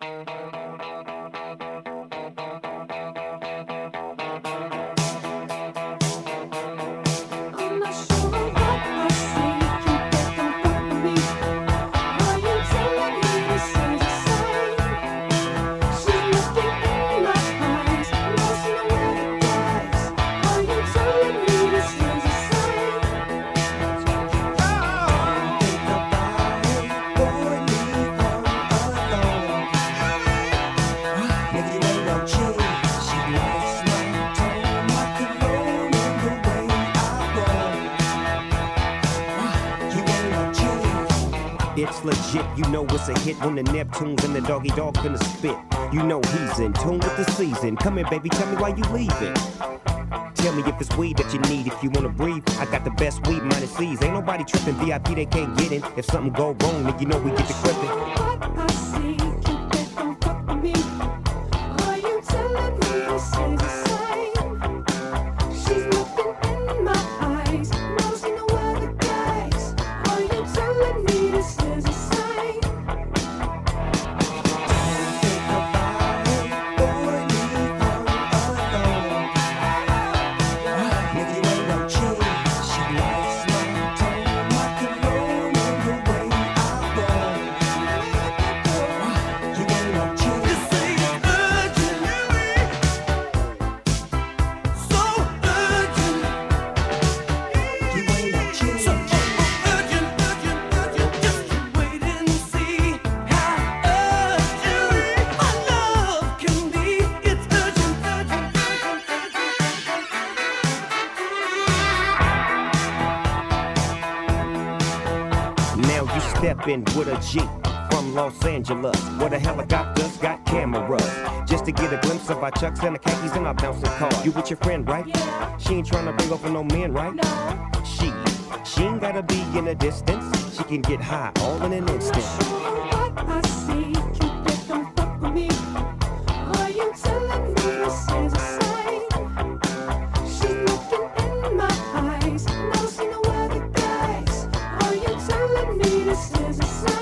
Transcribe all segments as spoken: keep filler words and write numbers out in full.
It's legit, you know it's a hit when the Neptunes and the doggy dog finna spit. You know he's in tune with the season. Come here, baby, tell me why you leaving. Tell me if it's weed that you need, if you wanna breathe. I got the best weed minus C's. Ain't nobody tripping, V I P they can't get in. If something go wrong, then you know we get the crippin'. I see, Cupid, don't fuck with me. Are you telling me this is a sign? She's looking in my eyes, knows she know where the guys. Are you telling me this is a sign? Stepping with a Jeep from Los Angeles, where the helicopters got cameras, just to get a glimpse of our chucks and the khakis and our bouncing cars. You with your friend, right? Yeah. She ain't trying to bring over no men, right? No. She, she ain't gotta be in a distance. She can get high all in an instant. I see, Cupid, don't fuck with me. Are you telling me this is a sign? She's looking in my eyes, knows she know where the guys. Are you telling me this is a sign?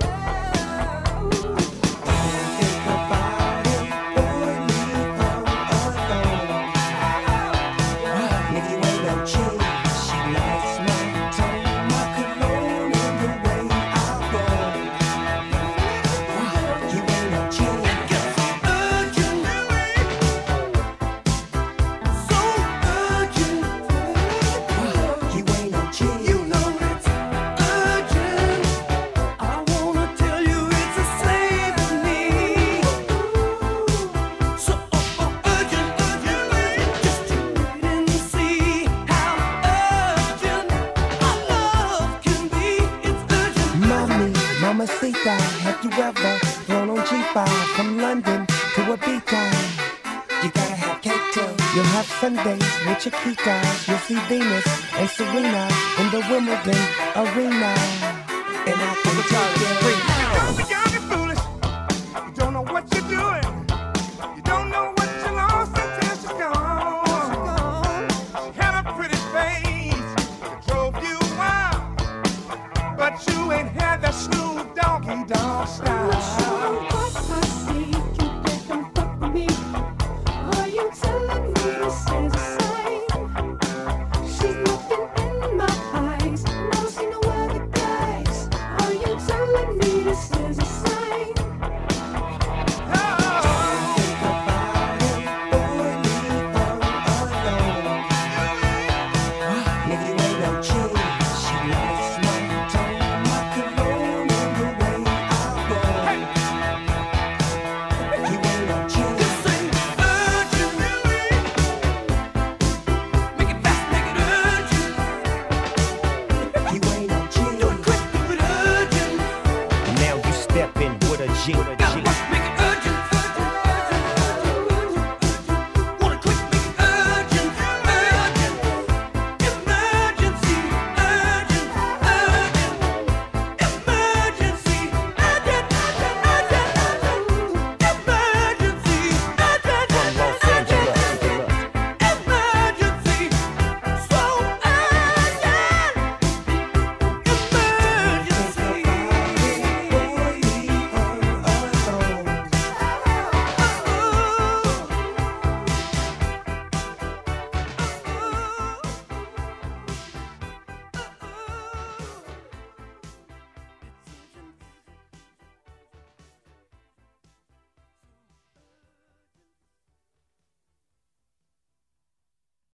Mamacita, have you ever flown on G five from London to Ibiza? You gotta have cake too. You'll have Sundays with your Kikas. You'll see Venus and Serena in the Wimbledon arena. And I can tell you free. You're young and foolish. You don't know what you're doing. You don't know what you lost until she's gone. She had a pretty face that drove you wild, but you ain't had that Snoop Doggy Dogg style. I see, Cupid, don't fuck with me. Are you telling me this is a sign? She's looking in my eyes, knows she know where the guys. Are you telling me this is a sign? Now you stepping with a G.